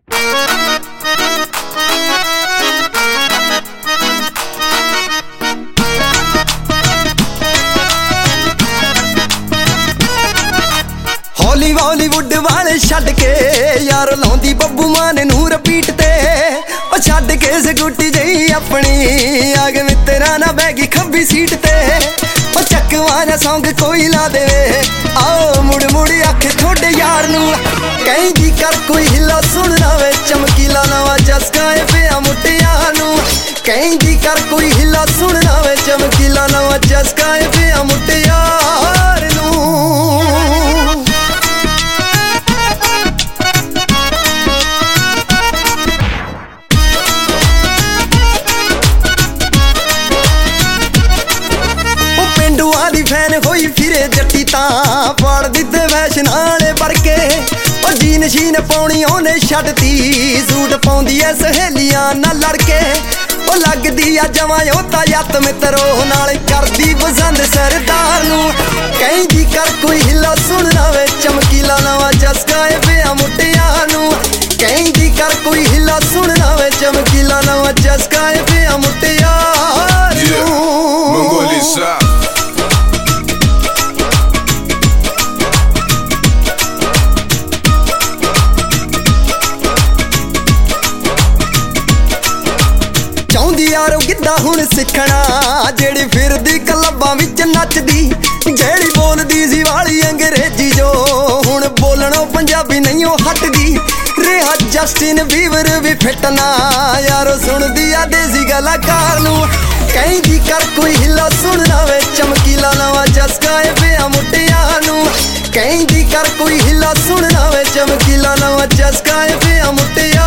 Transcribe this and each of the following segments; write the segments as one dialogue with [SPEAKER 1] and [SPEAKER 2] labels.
[SPEAKER 1] बॉलीवुड वाले छड्ड के यार लाउंदी बब्बू मान नूं रिपीट ते ओ छड्ड के स्कूटी जही अपनी आ गए मित्तरां नाल बैगी खब्बी सीट ते ओ चकवा जा सॉन्ग कोई ला दे आओ मुड़ मुड़ आखे थोड़े यार नूं कहंदी कर कोई हिला सुनना वे चमकीला नवां चस्का ए पिया मुटिया नूं कहंदी कर कोई हिला सुनना वे चमकीला नवां चस्का ए पिया मुटिया फैन होई फिरे जट्टी तां पाड़ दिते फैशन आले बरके ओ जीन शीन पाउणी ओने छड्डती सूट पाउंदी ऐ सहेलियां नाल लड़के ओ लगदी आ जवां ओता यत मित्रो नाल करदी पसंद सरदार नूं कहंदी कर कोई हिला सुनना वे चमकीला नवां चस्का ए पिया मुटिया नूं कहंदी कर कोई हिला सुनना वे चमकीला नवां चस्का ए पिया मुटिया यारो गिद्धा हुण सिखना जेड़ी फिरदी क्लबां विच नचदी जेड़ी बोलदी सी वाली अंग्रेजी जो हुण बोलणों पंजाबी नहीं हटदी रेहा जस्टिन बीवर भी फिटना यारो सुनदी आ देसी कलाकार नूं कहंदी कर कोई हिला सुनना वे चमकीला नवां चस्का ए पिया मुटिया नूं कहंदी कर कोई हिला सुनना वे चमकीला नवां चस्का ए पिया मुटिया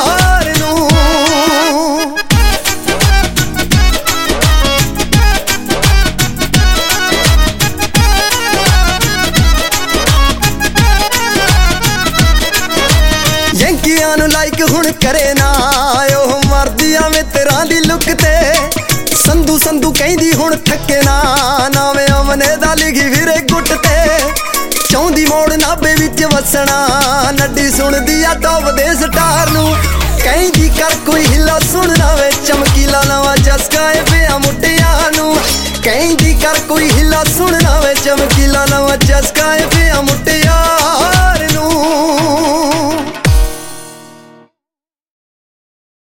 [SPEAKER 1] लाइक हुण करे ना ओह मरदी आ मित्तरां दी लुक ते संधू संधू कहंदी हुण थके ना नावे अमने दा लिखी फिरे गुट ते चाहुंदी मोड़ नाभे विच वसना नड्डी सुनदी आ टॉप दे स्टार नूं कहंदी कर कोई हिला सुनना वे चमकीला नवां चस्का ए पिया मुटिया नूं कहंदी कर कोई हिला सुनना वे चमकीला नवां चस्का ए